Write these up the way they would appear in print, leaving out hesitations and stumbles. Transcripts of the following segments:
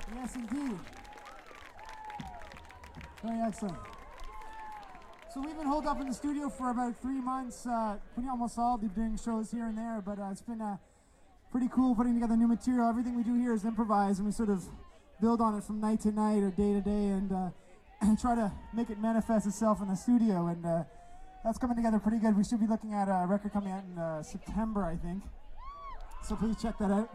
Yes, indeed. Very excellent. So we've been holed up in the studio for about 3 months, pretty almost all doing shows here and there, but it's been pretty cool putting together new material. Everything we do here is improvised, and we sort of build on it from night to night or day to day, and try to make it manifest itself in the studio, and that's coming together pretty good. We should be looking at a record coming out in September, I think, so please check that out.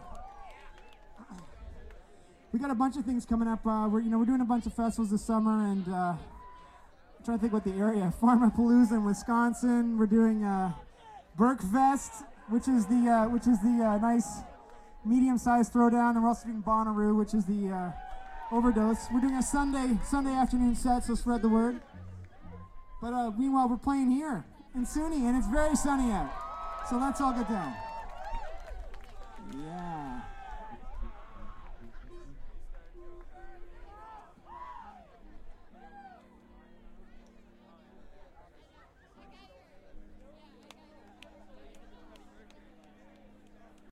We got a bunch of things coming up. We're doing a bunch of festivals this summer, and I'm trying to think what the area. Pharmapalooza in Wisconsin. We're doing Berkfest, which is the nice medium-sized throwdown, and we're also doing Bonnaroo, which is the Overdose. We're doing a Sunday afternoon set, so spread the word. But meanwhile, we're playing here in SUNY, and it's very sunny out. So let's all get down. Yeah.